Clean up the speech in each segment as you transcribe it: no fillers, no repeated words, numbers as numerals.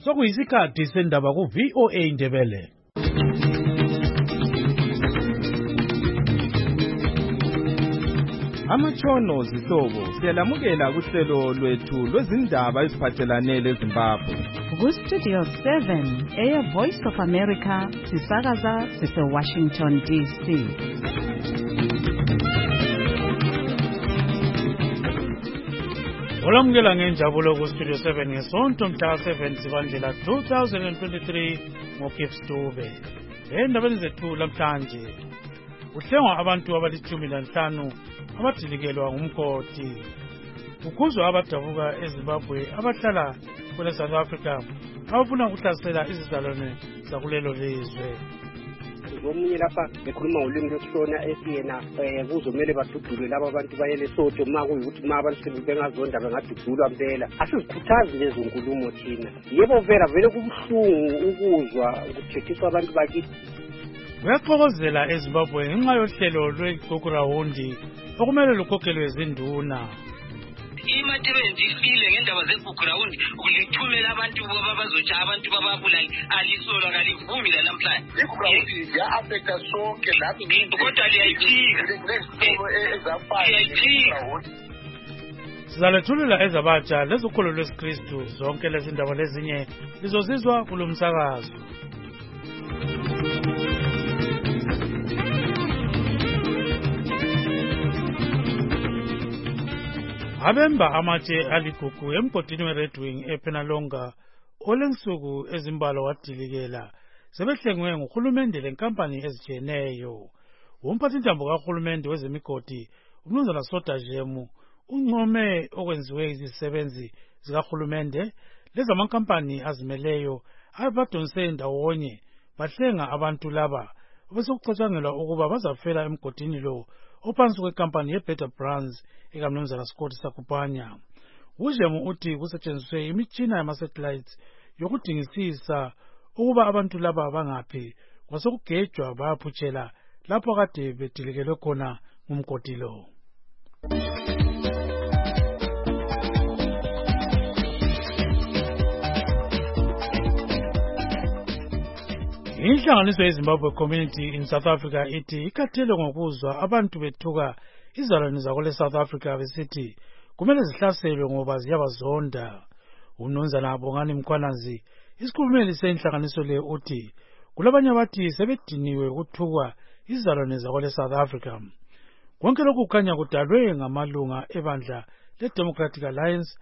Sokuyisikhathi sendaba ku VOA Indebele. Amatshono zihlobo siyalamukela kuhlelo lwethu lwezindaba eziphathelane leZimbabwe. Ku-Studio 7 Air Voice of America sisakaza sise-Washington DC. Olamukela ngenjabulo ku-Studio 7 ngesonto mhla 7 Zibandlela 2023 ngoKips Dube. Endabeni zethu lamhlanje kuhlengwa abantu abali-15 abadilikelwa ngumgodi. Kukhuzwa abadabuka eZimbabwe abahlala kwele South Africa abafuna ukuhlasela izizalwane zakulelo lizwe. Omunye lapha ekhuluma ngolimi lwesishona esiyena kuzomele badudulwe laba abantu bayele Lesotho makuyikuthi abantu bengazonda bengadudulwa impela. Asizikhuthazi lezo nkulumo thina. Yebo vele kubuhlungu ukuzwa ukuthethiswa abantu bakithi. Kuyaxokozela eZimbabwe ngenxa yohlelo lweGugurahundi okumele lukhokhelwe izinduna. Imaterenzi ifile ngendaba zeGugurahundi ukulithumela abantu babazotsha abantu bababulali alisolwa kalivumi la namhlanje. iGugurahundi ya-affecta sonke lapho kodwa liyayiphika. Sizalethulula ezabatsha lezokholo lwesikristu zonke lezi ndaba lezinye lizozizwa kulo msakazo. Abemba amatshe aligugu emgodini weRed Wing ePenalonga olensuku ezimbalo wadilikela sebehlengwe nguhulumende lenkampani ezitshiyeneyo. Umphathintambo kahulumende wezemigodi uMnumzana Soda Jemu uncome okwenziwe izisebenzi zikahulumende lezamankampani azimeleyo abadonse ndawonye bahlenga abantu laba besekucatshangelwa ukuba bazafela emgodini lo ophansi kwekampani yeBetter Brands ekaMnumzana Scott Sakupanya. Ujemu uthi kusetshenziswe imitshina yama-satellites yokudingisisa ukuba abantu laba bangaphi kwasekugejwa bayaphutshela lapho kade bedilikelwe khona ngumgodi lo. Inhlanganiso yeZimbabwe Community in South Africa ithi ikhathele ngokuzwa abantu bethuka izalwane zakule South Africa besithi kumele zihlaselwe ngoba ziyabazonda. UMnumzana Bongani Mkhwanazi isikhulumeli senhlanganiso le uthi kulabanye abathi sebediniwe ukuthukwa izalwane zakule South Africa. Konke lokhu kukhanya kudalwe ngamalunga ebandla leDemocratic Alliance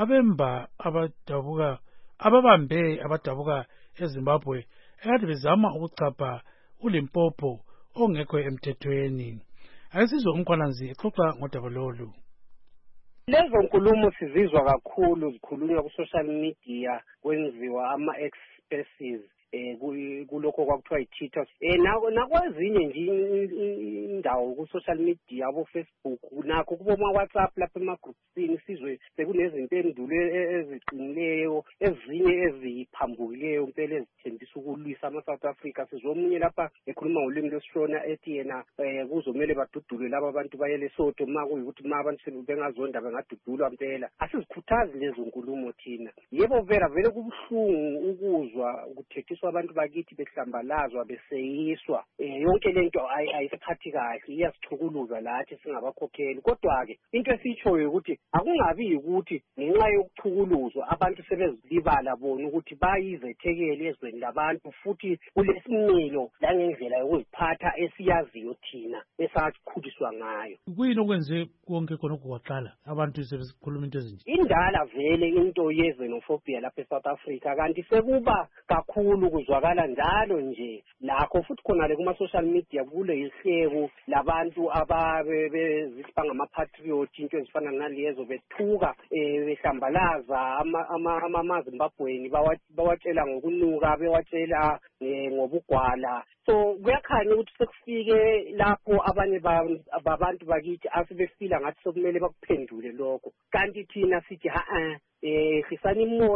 ababambe abadabuka eZimbabwe ekade bezama ukuchapha uLimpopo ongekho emthethweni. Ayisizwe uMkhwanazi exoxa ngodaba lolu. Lezo nkulumo sizizwa kakhulu zikhulunywa ku-social media kwenziwa ama-expresses kulokho kwakuthiwa i-Twitter nakwezinye nje indawo ku-social media abo-Facebook nakho kuboma-WhatsApp lapha ema-groupsini sizwe sekunezinto eziqinileyo ezinye eziphambukileyo impela ezithembisa ukulwisa ama-South Africa. Sizwe omunye lapha ekhuluma ngolimi lwesishona ethi yena kuzomele badudulwe laba abantu bayele Lesotho makuyikuthi abantu bengazonda bengadudulwa impela. Asizikhuthazi lezo nkulumo thina. Yebo vele kubuhlungu ukuzwa ukuthethiswa abantu bakithi behlambalazwa beseyiswa. Yonke lento ayisiphathi kahle, iyasichukuluza lathi singabakhokheli. Kodwa-ke into esiyitshoyo ukuthi akungabi ukuthi ngenxa yokuchukuluzwa abantu sebezilibala bona ukuthi bayizethekeli ezweni labantu futhi kulesimilo langendlela yokuziphatha esiyaziyo thina esakhuliswa ngayo. Kuyini okwenze konke khonokho kwaqala abantu sebekhuluma into ezinje? Indala vele into ye-xenophobia lapha eSouth Africa kanti sekuba kakhulu kuzwakala njalo nje lakho futhi khona le kuma-social media kule ihleko labantu abangama-patriot into ezifana nalezo bethuka behlambalaza amaZimbabweni bawatshela ngokunuka bewatshela ngobugwala. So kuyakhanya ukuthi sekufike lapho abanye babantu bakithi asebefila ngathi sokumele bakuphendule lokho kanti thina sithi hlisani imoya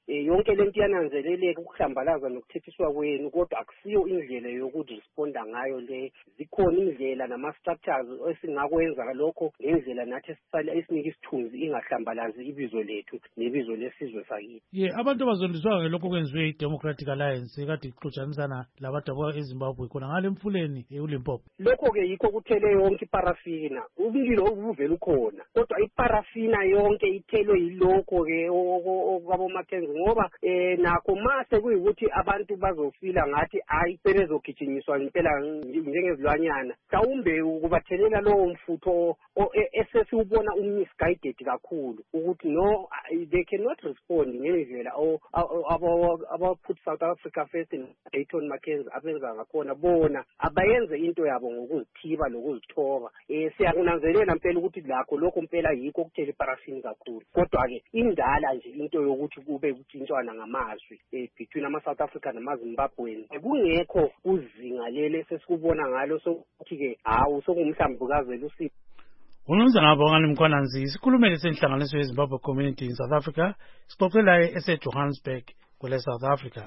yonke lento yananzeleleka ukuhlambalaza nokuthethiswa kwenu kodwa akusiyo indlela yokuresponda ngayo le. Zikhona indlela nama-structures esingakwenza lokho ngendlela nathi esinika isithunzi ingahlambalazi ibizo lethu nebizo lesizwe sakithi. Abantu abazondiswa ngelokho kwenziwe i-Democratic Alliance kade ixotshanisana labadabuka eZimbabwe khona ngale Mfuleni uLimpopo. Lokho-ke yikho kuthele yonke iparafina, umlilo ubuvela ukhona kodwa iparafina yonke ithelwe yilokho-ke okwaboMackenzie ngoba nakho mase kuyikuthi abantu bazofila ngathi hayi sebezogijinyiswa impela njengezilwanyana, mhlawumbe ukubathelela lowo mfutho esesiwubona misguided kakhulu ukuthi no, they cannot respond ngendlela aba-put South Africa first in Dayton Mackenzie abenza ngakhona. Bona abayenze into yabo ngokuzithiba lokuzithoba. Siyakunanzelela mpela ukuthi lakho lokho mpela yikho okuthela iparafini kakhulu, kodwa-ke indala nje into yokuthi kube kutshintshwana ngamazwi between ama-South Africa nama-Zimbabwean kungekho kuzinga lele sesikubona ngalo sokuthi-ke hawu sokungumhlambukazela uSipho. Umnumzana Bongani Mkhwananzi isikhulumeli senhlanganiso yeZimbabwe Community in South Africa sixoxela ese-Johannesburg kwele South Africa.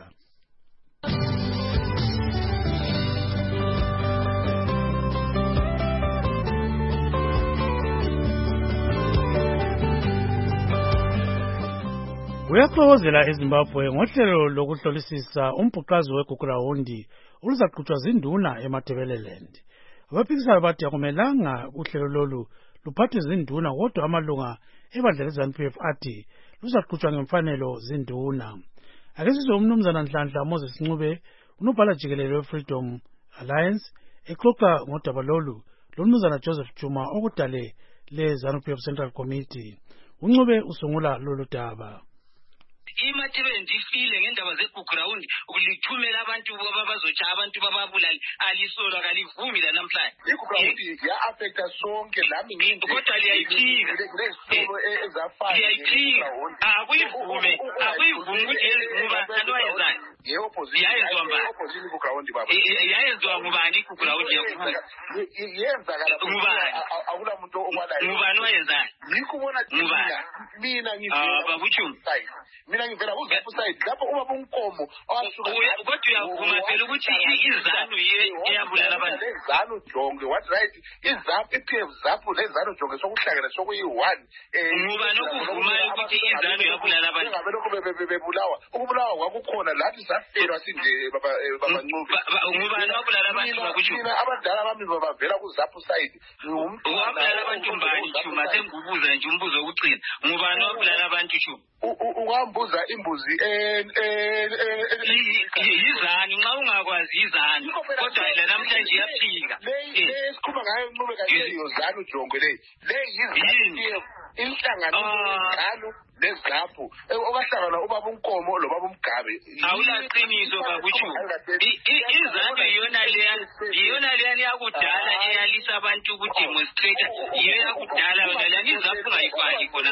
Uyaxokozela eZimbabwe ngohlelo lokuhlolisisa umbhuqazi weGugurahundi oluzaqhutshwa zinduna eMatabeleland. Abaphikisani bathi akumelanga uhlelo lolu luphathwe zinduna kodwa amalunga ebandla leZANU-PF athi luzaqhutshwa ngemfanelo zinduna. Ake sizwe umnumzana Nhlanhla Moses Ncube unobhala jikelele we-Freedom Alliance exoxa ngodaba lolu lomnumzana Joseph Chuma okudale le-ZANU-PF Central Committee. uNcube usungula lolu daba. iMatabeleland ifile ngendaba zeGugurahundi ukulithumela abantu babazotsha abantu bababulali alisolwa kalivumi la namhlanje. iGugurahundi ya-affecta sonke lami ngindi kodwa liyayiphika akuyivumi ukuthi ngubani anwayezayo yayenziwa mbani yayenziwa ngubani iGugurahundi yenzakala akula muntu ngubani wayenzayo ngikubona mina ngivela uZAPU side lapho ubaba uNkomo owasuka kodwa uyavuma phela ukuthi iZANU iyabulala abantu. ZANU Jonge what right iZAPU iPF ZAPU leZANU Jonge sokuhlangana sokuyi-1 ngubani okuvumayo ukuthi iZANU iyabulala abantu. ngabe lokho bebulawa ukubulawa kwakukhona lathi safelwa sinde babancube ngubani wabulala abantu bakutsho mina abadala bami babavela kuZAPU side wabulala abantu mbani Chuma sengibuza nje umbuzo wokucina ngubani wabulala abantu Chuma ungambuza imbuzi yizani nxa ungakwazi yizani kodwa la namhlanje iyafika esikhuluma ngayo Ncube kayiyo ZANU Jonge le yizini inhlanganiso leZAPU okahlangana ubaba uNkomo lo baba uMgabe awulaqiniso bakutsho iZANU iyona leyani yakudala eyalisa abantu ukudemonstrate yiyo yakudala yona leyani iZAPU ungayifaki khona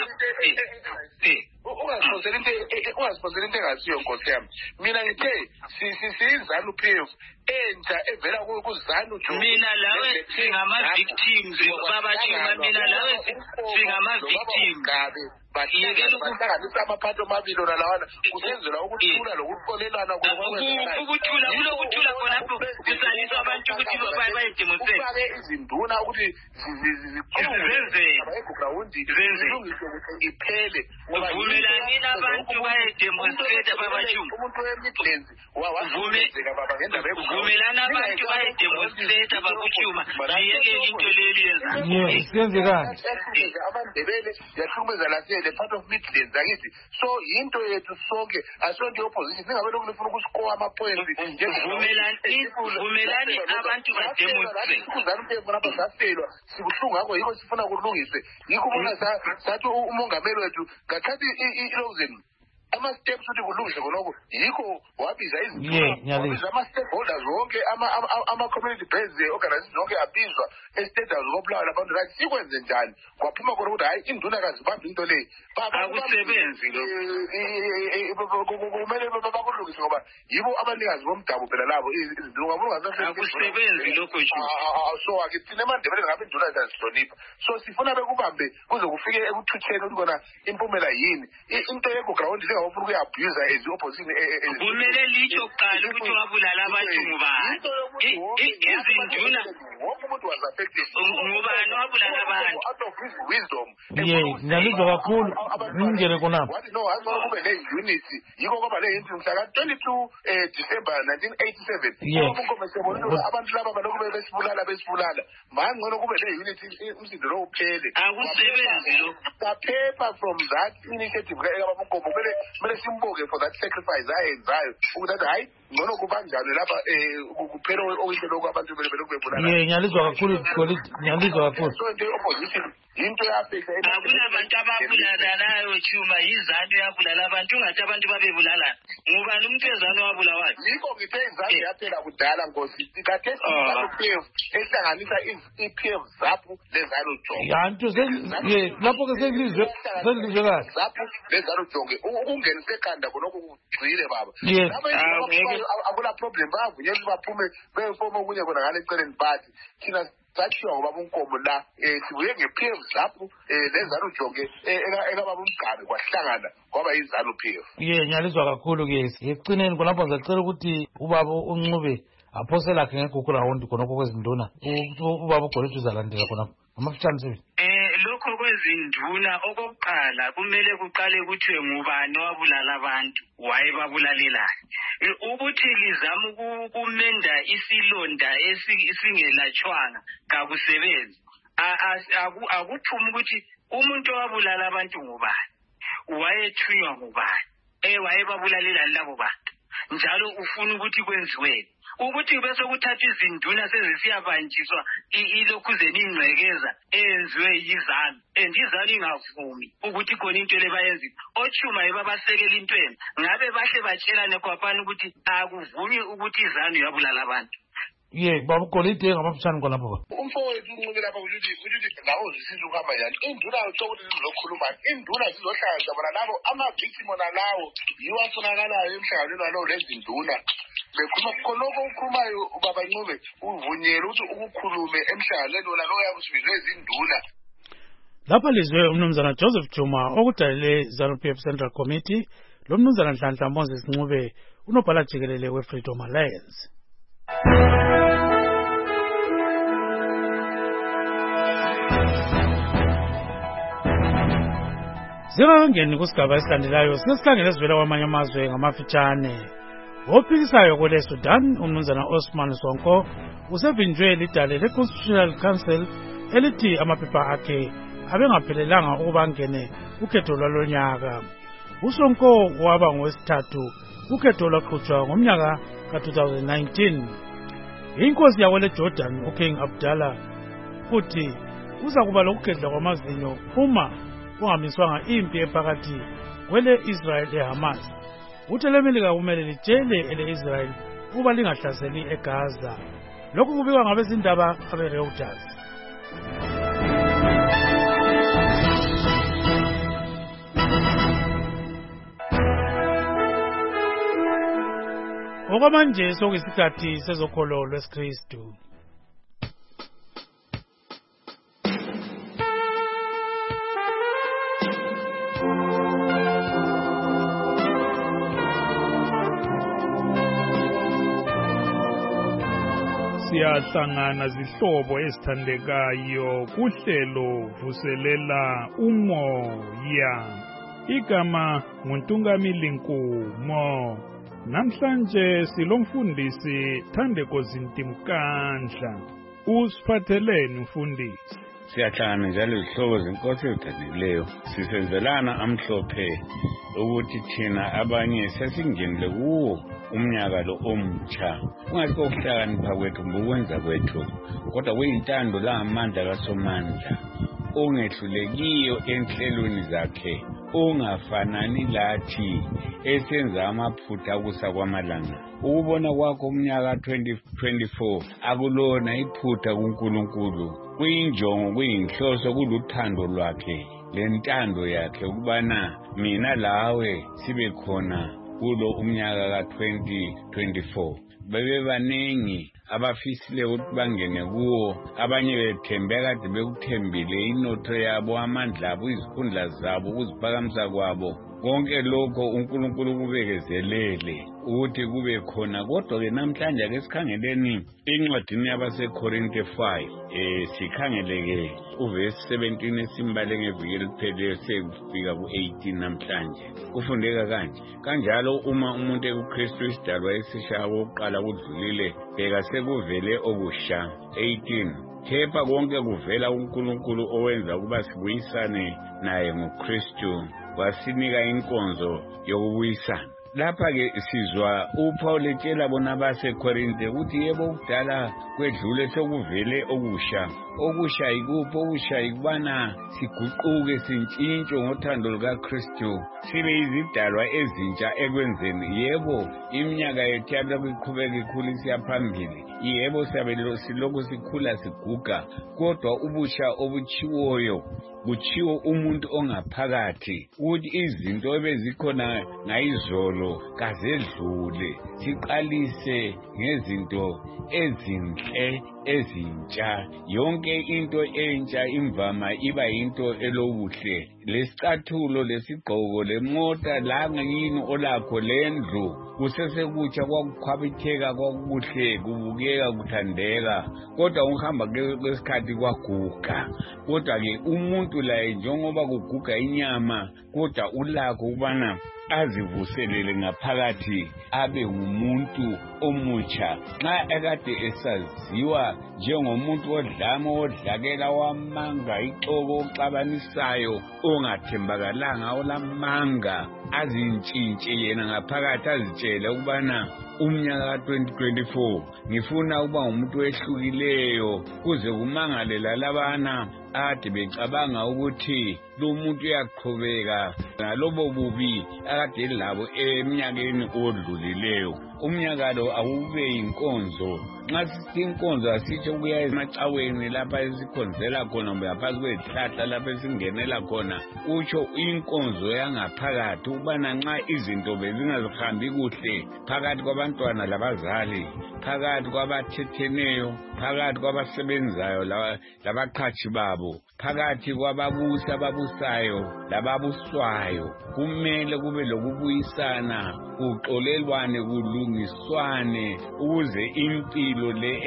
ungaziphosela into engasiyo nkosi yami. Mina ngithe siyiZANU-PF entsha evela kuZANU Jonge. Mina lawe singama-victims babachuma mina lawe singama-victims bahlanganisa amaphathi amabili ona lawana kusenzela ukuthula lokuxolelana ukuthula kulokuthula khonapho kusaliswa abantu ukuthi bayedemonstrate ufake izinduna ukuthi eGugurahundi zilungiswe ukuthi iphele vumelani nabantu bayedemonstrate babachuma umuntu we-Midlands wavumezeka baba ngendaba vumelana abantu bayedemonstrate bakuchuma ziyekele into leli siyenzekani amandebele yahlukumeza lasele part of Midlands akithi so into yethu sonke asonto opposition ningabe lokhu nifuna ukuscore ama-points vumelani abantu bademonstrate kuZANU-PF lapha safelwa sibuhlungu ngakho yikho sifuna kulungiswe yikho bona sathi umongameli wethu ngakhathi i-Lozeni ama-steps ukuthi kulungiswe khonoko yikho wabiza wabiza ama-stakeholders wonke ama-community based organizations zonke abizwa esiteders kobulawa labantu right sikwenze njani kwaphuma khona ukuthi hayi induna kazibambi into leyi akusebenzi kumele bakulungise ngoba yibo abanikazi bomdabu phela labo akusebenzi lokho so ake thina eMandebeleni ngabe induna siyazihlonipha so sifuna bekubambe kuze kufike ekuthutheni ukuthi kona impumela yini into yeGugurahundi engawufuna ukuyabuza as opposition kumele litsho kuqala ukuthi wabulala abantu ngubani izinduna wonke umuntu was affected ngubani wabulala abantu out of his wisdom ngiyalizwa kakhulu ngingene khonapho wathi no azona kube le-unit yiko kwaba le-unit mhla ka-22 December 1987 abantu laba balokhu besibulala mangcono kube le-unit umsindo lo uphele akusebenzi lo kaphepha from that initiative kaBabunkomo kumele simbuke for that sacrifice ayenzayo ukuthi athi hayi ngcono kubanjani lapha kuphela oyinto lokhu abantu belokhu bebulala ngiyalizwa kakhulu ngiyalizwa kakhulu so into opposition into yafika akunabantu ababulalayo Chuma izanu yabulala abantu ungathi abantu babebulala ngubani umuntu ezanu wabulawa yiko ngithe izanu yaphela kudala Nkosi kade siPF ehlanganisa iPF zaphu lezanu jonge yanto lapho ke sengizwe kahle zaphu lezanu jonge ukungenisa ekhanda konke kugcile baba akula problem bavunyelwe baphume befoma okunye kona ngale eceleni bathi thina sathiwa ngoBabunkomo la sibuye ngePF zaphu lezanu jonge ekababa umgane kwahlangana kwaba izanu PF ngiyalizwa kakhulu ke ecineni khonapho ngicela ukuthi ubaba uNcube aphose lakhe ngegugu round khonapho kwezinduna ubaba uGolide uzalandela khonapho amafitshane sebenzi lokho kwezinduna okokuqala kumele kuqale kuthiwe ngubani wabulala abantu wayebabulalelani ukuthi lizama ukumenda isilonda esingelatshwanga kakusebenzi akuphuma ukuthi umuntu owabulala abantu ngubani wayethunywa ngubani wayebabulalelani labo bantu njalo ufuna ukuthi kwenziweni ukuthi bese kuthatha izinduna sezisiyabanjiswa ilokhuzeni ingcekeza eyenziwe yizanu izanu ingavumi ukuthi khona into lebayenzile oChuma babasekela intweni ngabe bahle batshelane kwapana ukuthi akuvumi ukuthi izanu yabulala abantu baba uGolide ngamafitshane khonapho umfowethu uNcube lapha ukuthi nawo zisiza ukuhamba njani induna ucokuthi zizokhuluma induna zizohlangana bona labo ama-victim nalawo yiwo afunakalayo emhlanganweni walowo lezinduna bekhuluma khonoko ukhulumayo ubaba Ncube uvunyelwe ukuthi ukukhulume emhlanganweni wona lowo yabe usibizwe izinduna lapha lizwe umnumzana Joseph Chuma okudalele ZANU-PF Central Committee lo mnumzana Nhlanhla Moses Ncube unobhala jikelele we-Freedom Alliance Zingangeni kusigaba esilandelayo sinesihlangene esivela kwamanye amazwe ngamafitshane ophikisayo kwele Sudan umnumzana Osman Sonko usevinjwe lidale le-Constitutional Council elithi amaphepha akhe abengaphelelanga ukuba angene ukhetho lwalonyaka uSonko waba ngowesithathu ukhetho lwaqhutshwa ngomnyaka ka-2019 inkosi yakwele Jordan uKing Abdallah futhi uza kuba lokugedla kwamazinyo uma kungamiswanga impi ephakathi kwele Israel leHamas uthe lemelika kumele litshele ele-Israel ukuba lingahlaseli eGaza lokhu kubikwa ngabezindaba abe-Reuters okwamanje sokuyisikhathi sezokholo lwesikristu siyahlangana zihlobo ezithandekayo kuhlelo vuselela umoya igama nguNtungamili Nkumo namhlanje silomfundisi Thandeko Zintimkandla usiphatheleni mfundisi siyahlangana njalo izihlobo zenkosi ezithandileyo sisenzelana amhlophe ukuthi thina abanye sesingenile kuwo umnyaka lo omutsha ungathi ukuhlakanipha kwethu ngokwenza kwethu kodwa kuyintando lamandla kaSomandla ongehlulekiyo enhlelweni zakhe ongafanani lathi esenza amaphutha kusa kwamalanga ukubona kwakho umnyaka 2024 akulona iphutha kuNkulunkulu kuyinjongo kuyinhloso kuluthando lwakhe lentando yakhe ukubana mina lawe sibe khona kulo umnyaka ka-2024 bebebaningi abafisile ukuthi bangene kuwo, abanye bethembeka kade bekuthembile inotho yabo, amandla abo, izikhundla zabo, ukuziphakamisa kwabo. Konke lokho uNkulunkulu kubekezelele ukuthi kube khona. Kodwa-ke namhlanje ake sikhangeleni incwadini yabaseKorinte 5 sikhangeleke uvesi 17 esimbale ngeviki elipheleyo sekufika ku-18 namhlanje. Kufundeka kanje: kanjalo uma umuntu ekuKristu isidalwa esisha okokuqala kudlulile, bheka sekuvele okusha. 18 kepha konke kuvela uNkulunkulu owenza ukuba sibuyisane naye ngoKristu, wasinika inkonzo yokubuyisana. Lapha-ke sizwa uPaul etshela bona baseKorinte ukuthi yebo kudala kwedlule sekuvele okusha. Okusha yikuphi? Okusha yikubana siguquke sintshintshe ngothando lukaKristu, sibe izidalwa ezintsha ekwenzeni. Yebo iminyaka yethu yalokhu iqhubeka ikhula isiya phambili, yebo silokhu sikhula siguga, kodwa ubusha obutshiwoyo kutshiwo umuntu ongaphakathi, ukuthi izinto ebezikhona ngayizolo kazedlule, siqalise ngezinto ezinhle ezintsha. Yonke into entsha imvama iba into elobuhle. Lesicathulo, lesigqoko, lemota, langa yini olakho, lendlu kusesekutsha, kwakukhwabitheka, kwakubuhle, kubukeka, kuthandeka. Kodwa ukuhamba kwesikhathi kwaguga. Kodwa-ke umuntu laye njengoba kuguga inyama, kodwa ulakho ukubana azivuselele ngaphakathi abe ngumuntu omutsha. Nxa ekade esaziwa njengomuntu odlama, odlakela, wamanga, ixoko, oxabanisayo, ongathembakalanga, olamanga, azintshintshe yena ngaphakathi, azitshele ukubana umnyaka ka-2024 ngifuna ukuba ngumuntu ehlukileyo, kuze kumangalela labana ade becabanga ukuthi lo muntu uyaqhubeka ngalobo bubi akade labo eminyakeni odlulileyo. Umnyaka lo awube inkonzo. Nxa sithi inkonzo asitsho ukuya emacaweni lapha esikhonzela khona, kumbe ngaphansi kwezihlahla lapha esingenela khona. Utsho inkonzo yangaphakathi ukubana nxa izinto bezingazihambi kuhle phakathi kwabantwana labazali, phakathi kwabathetheneyo, phakathi kwabasebenzayo labaqhatshi babo, phakathi kwababusi ababusayo lababuswayo, kumele kube lokubuyisana, kuxolelwane, kulungiswane, ukuze impilo le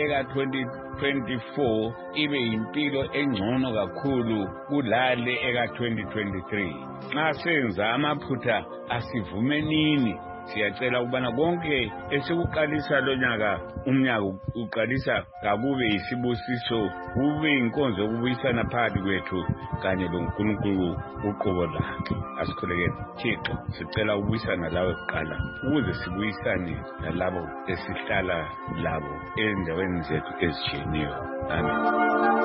eka-2024 ibe impilo engcono kakhulu kulale eka-2023. Nxa senza amaphutha asivumenini. Siyacela ukubana konke esikuqalisa lo nyaka, umnyaka uqalisa kakube yisibusiso, kube inkonzo yokubuyisana phakathi kwethu kanye loNkulunkulu uqobo lakhe. Asikhulekeni. Thixo, sicela ukubuyisana lawe kuqala, ukuze sibuyisane nalabo esihlala labo endaweni zethu ezitshiyeneyo. Amen.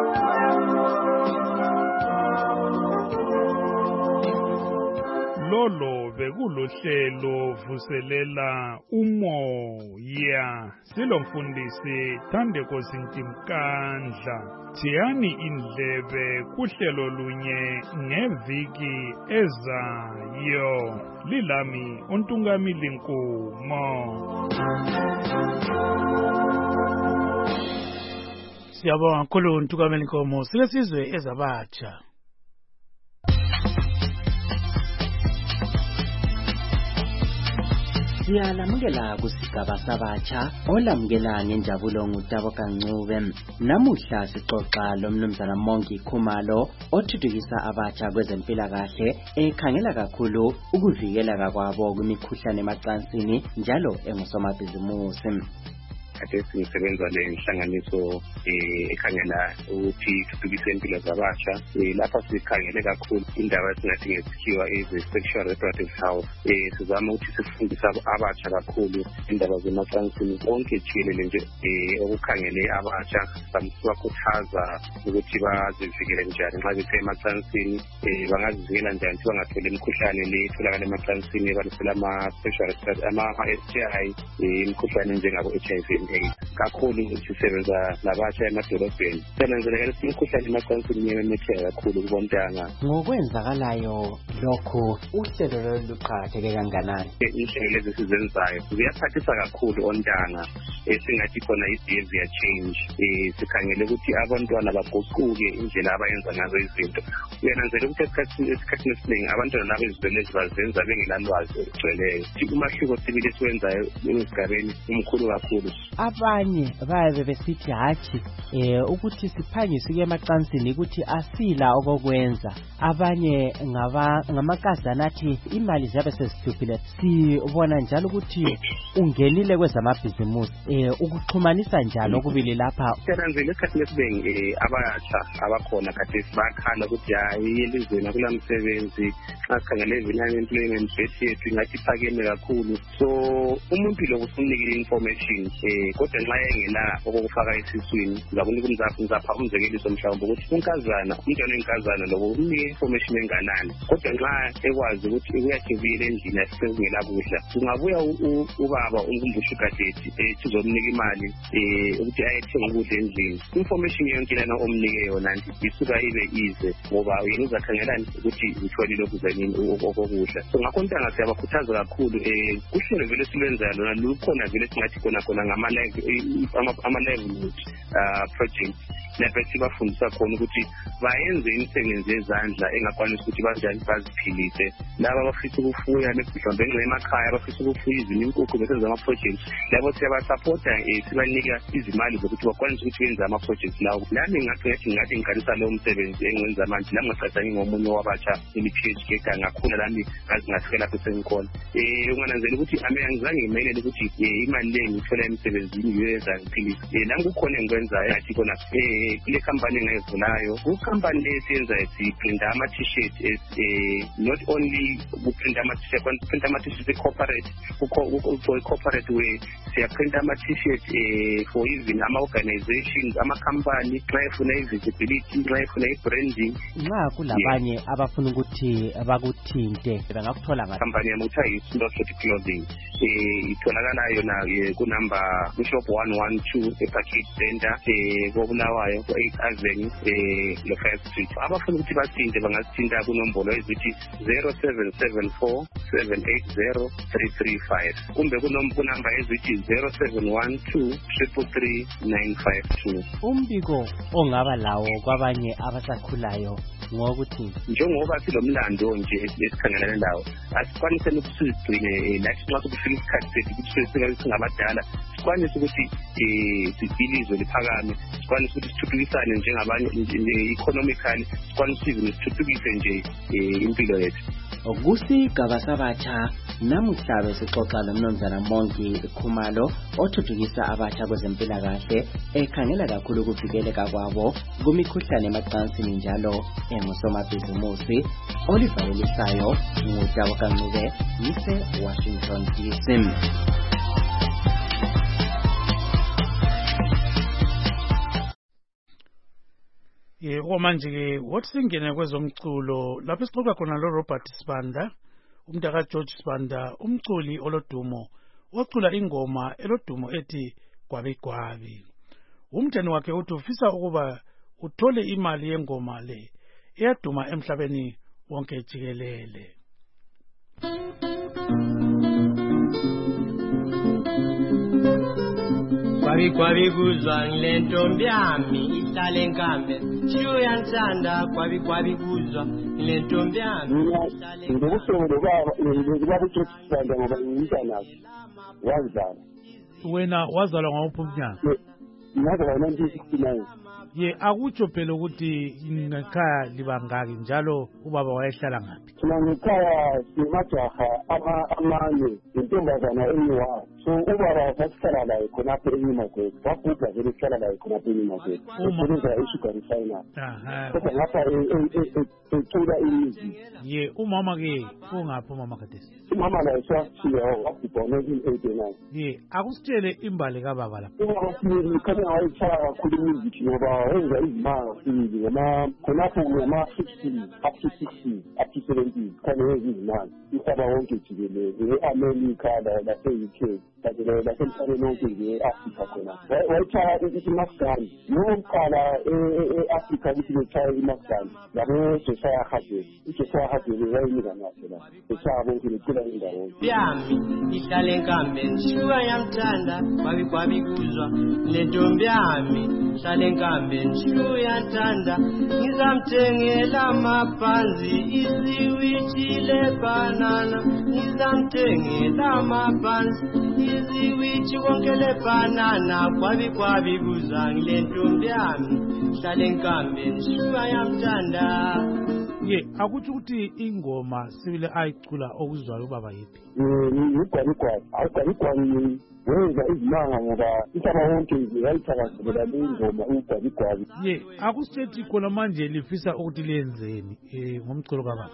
Lolo bekulohlelo vuselela umoya. Silomfundisi Thandeko Zintimkandla. Thiyani indlebe kuhlelo lunye ngeviki ezayo. Lilami uNtungamili Nkomo. Siyabonga kakhulu uNtungamili Nkomo. Silesizwe ezabatsha. Siyalamukela kusigaba sabatsha olamukela ngenjabulo nguTabo Kancube. Namuhla sixoxa lomnumzana Mongi Khumalo othuthukisa abatsha kwezempilakahle, ekhangela kakhulu ukuvikela kwabo kwimikhuhlane emacansini njalo engusomabhizimusi. Kade sisebenza le nhlanganiso ekhangela ukuthi thuthukise impilo zabatsha. Lapha sikhangele kakhulu indaba esingathi ngesikhiwa sexual reproductive health. Sizama ukuthi sifundise abatsha kakhulu indaba zemacansini konke jikelele nje okukhangele abatsha, sibakhuthaza ukuthi bazivikele njani nxa bethe emacansini, bangazivikela njani ukuthi bangatholi imikhuhlane le etholakala emacansini ebanisela ama-sexual ama-STI, imikhuhlane njengabo HIV AIDS. Kakhulu sisebenza labatsha emadolobheni. Senanzeleka ukuthi imikhuhlane emacansini iyamemetheka kakhulu kubontanga. Ngokwenzakalayo lokho uhlelo lolu luqakatheke kanganani? Inhlelo lezi sizenzayo ziyaphathisa kakhulu ontanga. Singathi khona i-behavior change. Sikhangele ukuthi abantwana baguquke indlela abayenza ngazo izinto. Uyananzela ukuthi esikhathini esiningi abantwana labo izinto lezi bazenza bengelalwazi olugcweleyo. Umahluko sibili esiwenzayo esigabeni umkhulu kakhulu. Abanye bayabe besithi hathi ukuthi siphangise kuye emacansini ukuthi asila okokwenza. Abanye ngamakazana athi imali zabe sezithuphile. Sibona njalo ukuthi ungenile kwezamabhizimusi ukuxhumanisa njalo okubili lapha. Senanzela esikhathini esiningi abatsha abakhona kade bakhala ukuthi hayi elizweni akulamsebenzi. Asikhangele unemployment rate yethu ingathi iphakeme kakhulu. So umuntu lo usunikile information kodwa nxa engela okufaka esiswini uzakunika umzapha umzekeliso mhlawumbe ukuthi unkazana umntwana wenkazana lo unike information enganani kodwa nxa ekwazi ukuthi uyajibile endlini asengela kudla kungabuya ubaba unkumbusha gadeti sizomnika imali ukuthi ayethenga ukudla endlini. Information yonke lana omnike yona nje isuka ibe ize ngoba yena uzakhangelani ukuthi utholile lokuzanini okokudla. So ngakho ntanga siyabakhuthaza kakhulu kuhlelo vele silwenzayo lona lukhona vele singathi khona ama-livelihood project lapho sibafundisa khona ukuthi bayenze imisebenzi yezandla engakwanisi ukuthi banjani baziphilise. Laba abafisa ukufuya mhlawumbe emakhaya abafisa ukufuya izinkukhu besenza ama-projects labo siyabasapota sibanika izimali zokuthi bakwanise ukuthi benze ama-projects lawo. Nami ngathi ngiqalisa lowo msebenzi engiwenza manje la ngiqathanye ngomunye wabatsha eli-PhD ngakhula lami ngazingafika lapho sengikhona. Ungananzela ukuthi angizange ngimelele ukuthi imali le ngithola emsebenzini ngiyenza ngiphilise. Nami kukhona engikwenzayo ngathi khona kule company engayivulayo company lesenza siprinta ama-t-shirt not only kuprinta ama-t-shirt kodwa printa ama-t-shirt corporate for corporate way siyaprinta ama-t-shirt for even ama-organizations ama-company nxa efuna i-visibility nxa efuna i-branding. Nxa kulabanye abafuna ukuthi bakuthinte bangakuthola ngathi company yami kuthiwa yi-Slot Clothing itholakala yona kunumber bishop 112 eParkit Center koBulawayo 8 Avenue le 5th Street. Abafuna ukuthi bathinte bangasithinta kunombolo ezithi 0774 780 335 kumbe kunumber ezithi 0712 333 952. Umbiko ongaba lawo kwabanye abasakhulayo ngokuthi njengoba silomlando nje esikhangelana lawo asikwanise ukusigcine lathi nxa kufika isikhathi sethu ukuthi singabadala sikwanise ukuthi sibilizwe liphakame sikwanise ukuthi sithuthukisane njengabanye economically sikwanise ukuthi sithuthukise nje impilo yethu. Kusigaba sabatsha namuhla besixoxa nomnumzana Mongi Khumalo othuthukisa abatsha kwezempilakahle ekhangela kakhulu ukuvikeleka kwabo kumikhuhlane emacansini njalo engusomabhizimusi. Olivalisayo ngudaba kancube yise Washington DC. Manje-ke wothi singene kwezomculo lapho sixoxa khona lo-Robert Sibanda umntaka George Sibanda umculi olodumo wacula ingoma elodumo ethi Gwabigwabi. Umnteni wakhe uthi ufisa ukuba uthole imali yengoma le eyaduma emhlabeni wonke jikelele. Gwabigwabi kuzwa ngilentombi yami ihlala enkambe chiyo yantsanda gwabigwabi kuzwa ngilentombi yami ihlala enkambe. Ngokusongo baba uJoseph ngoba ngiyintana wazala. Wena wazalwa ngawuphi umnyaka? Ngazalwa ngo-1969. Akutsho phela ukuthi ngekhaya libangaki njalo ubaba wayehlala ngaphi? Thina ngekhaya simajaha amane intombazana eyi-1. So ubaba sasihlala laye khonapho eNyumakwethu wagubha vele sihlala laye khonapho eNyumakwethu esebenza e-Sugar Refinery kodwa ngapha ecula imizi. Umama-ke ungaphi umama khathesi? Umama laye sewashiya wagubha ngo-1989. Akusitshele imbali kababa lapha. Ubaba sikhanya Ngicabanga wayithaka kakhulu music ngoba wenza izimanga sibili khonapho ngama-60 up to 60 up to 70 khona wenza izimanga umhlaba wonke jikelele e-America lase-UK lasemhlabeni wonke nje e-Afrika khona wayithaka ukuthi imaskandi yokuqala e-Afrika ukuthi bethaya imaskandi labo Josiah Hadebe uJosiah Hadebe wayinika ngathi la bethaya bonke becula indawo yami ihlala enkambeni shuka yamthanda kwabi kuzwa le ntombi yami ihlala enkambeni shuka yathanda ngizamthengela amabhanzi isiwithi lebanana ngizamthengela amabhanzi isiwithi konke lebanana kwabi kuzwa le ntombi yami ihlala enkambeni shuka yamthanda. Akuthi ukuthi ingoma sibile ayicula okuzwayo ubaba yiphi? Igwabigwabi wenza izimanga ngoba umhlaba wonke nje wayithakazelela le ngoma ugwabigwabi. Akusithethi khona manje lifisa ukuthi lenzeni ngomculo kababa?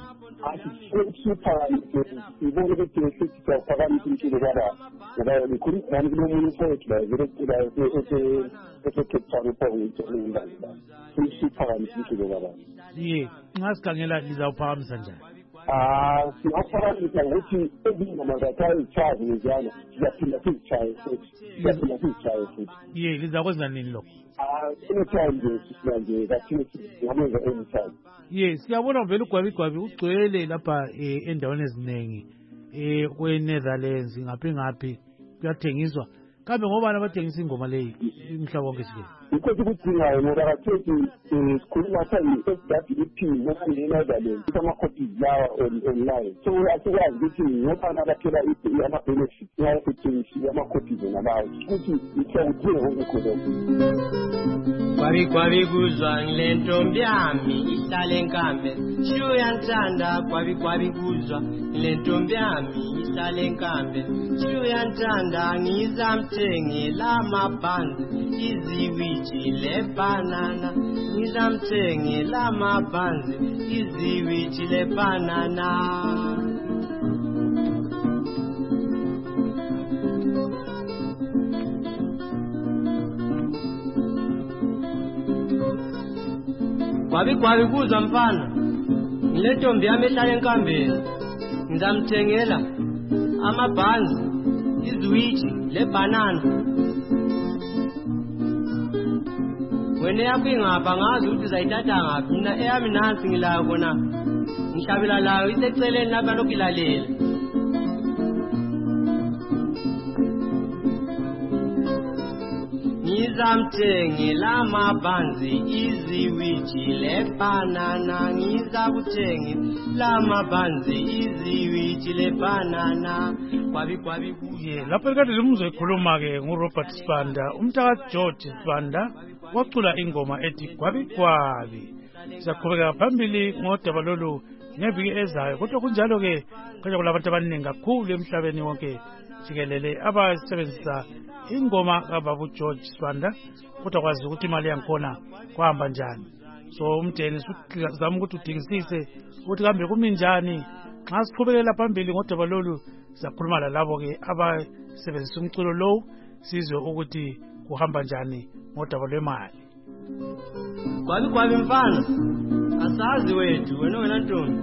Sibone ukuthi siphakamisa umculo kababa ngoba likhuluma kulo munye mfowethu la vele ese-Cape Town uphokoyitholindala siphakamisa umculo kababa. Nxa sikhangela lizawuphakamisa njani? Singaphakamisa ngokuthi ezingoma zakhe izitshaye njalo siyaphinda sizitshaye futhi. Lizakwenza nini lokho? Anytime nje sisinanje kathini singamenza anytime. Siyabona vele ugwabigwabi ugcwele lapha endaweni eziningi kwe-Netherlands ngaphi kuyathengiswa. Kambe ngobani abathengisa ingoma leyi umhlaba wonke jikelele? Yikho ukudingayo ngoba kathethi sikhuluma SWP noma-Netherlands ama-copies lawa online. So asikwazi ukuthi ngobani abathola ama-benefits nxa sethengisiwe ama-copies onabayo futhi siyakudinga konke khona. Kwabi kuzwa le ntombi yami ihlala enkambeni shuka yanthanda kwabi kuzwa le ntombi yami ihlala enkambeni shuka yanthanda ngizamthengela amabhanzi iziwithi lebanana ngizamthengela amabhanzi iziwithi lebanana. Kwabi kuzwa mfana ngile ntombi yami ehlala enkambeni ngizamthengela amabhanzi iziwithi lebanana. Wena yakho ingapha ngazi ukuthi uzayithatha ngaphi. Mina eyami nansi ngilayo khona ngihlabela layo iseceleni lapha lokhu ilalela. Ngizamthengela amabhanzi iziwithi lebanana ngizakuthengela amabhanzi iziwithi lebanana. Kwabi lapho ekade limuzwe ekhuluma-ke nguRobert Sibanda umntaka George Sibanda wacula ingoma ethi Gwabigwabi. Siyaqhubeka phambili ngodaba lolu ngeviki ezayo, kodwa kunjalo-ke kanye kulabantu abaningi kakhulu emhlabeni wonke jikelele abasebenzisa ingoma kababa George Sibanda, kodwa kwazi ukuthi imali yankhona kwahamba njani. So umdeni sizama ukuthi udingisise ukuthi kambe kumi njani. Nxa siqhubekela phambili ngodaba lolu sizakhuluma lalabo-ke abasebenzisa umculo lowu sizwe ukuthi kuhamba njani ngodaba lwemali. Kwabi mfana asazi wethu wena ntombi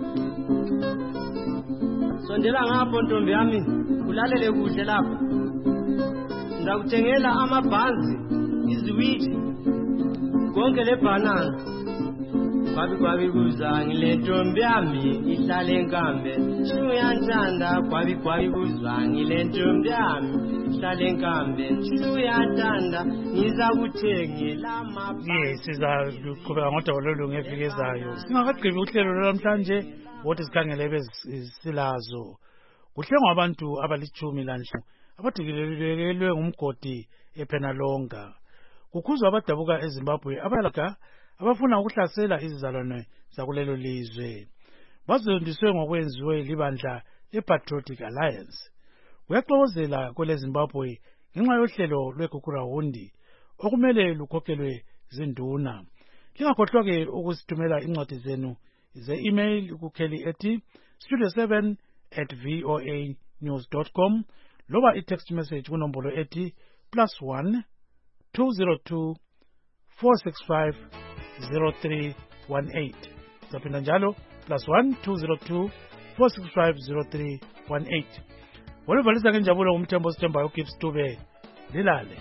sondela ngapho ntombi yami ulalele kuhle lapha. Ndakuthengela amabhanzi iziwithi konke lebanana. Kwabi kuzwa ngile ntombi yami ihlala enkambeni shuka yanthanda. Kwabi kuzwa ngile ntombi yami ihlala enkambeni shuka yanthanda ngizakuthengela amabhanzi. Sizaqhubeka ngodaba lolu ngeviki ezayo. Singakagqibi uhlelo lwanamhlanje wothi sikhangele ebesilazo. Kuhlengwa abantu abali-10 abadikelelwe ngumgodi ePenalonga. Kukhuzwa abadabuka eZimbabwe abafuna ukuhlasela izizalwane zakulelo lizwe. Bazondiswe ngokwenziwe libandla lePatriotic Alliance. Kuyaxokozela kwele Zimbabwe ngenxa yohlelo lweGugurahundi okumele lukhokhelwe zinduna. Lingakhohlwa-ke ukusithumela incwadi zenu ze-email kukheli studio7@voanews.com loba i-text message kunombolo ethi +1 202-465-0318. Zaphinda njalo +1 202-465-0318. Walivalisa ngenjabulo umthembo sithembayo uGibbs Dube. Lilale.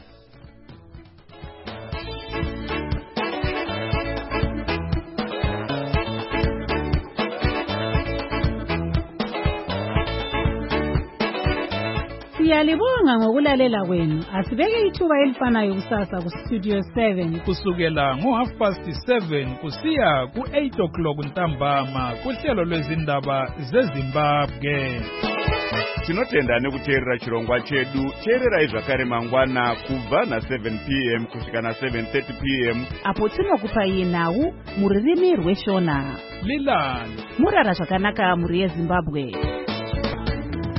Siyalibonga ngokulalela kwenu. Asibeke ithuba elifanayo kusasa ku Studio 7 kusukela ngo7:30 kusiya ku8 ntambama kuhlelo lwezindaba zeZimbabwe. Tinotenda nekuteerera chirongwa chedu. Teererai zvakare mangwana kubva na7 p.m. kusvika na7:30 p.m. apo tinokupai nhau muririmi rweshona. Lilani murara zvakanaka muri yeZimbabwe.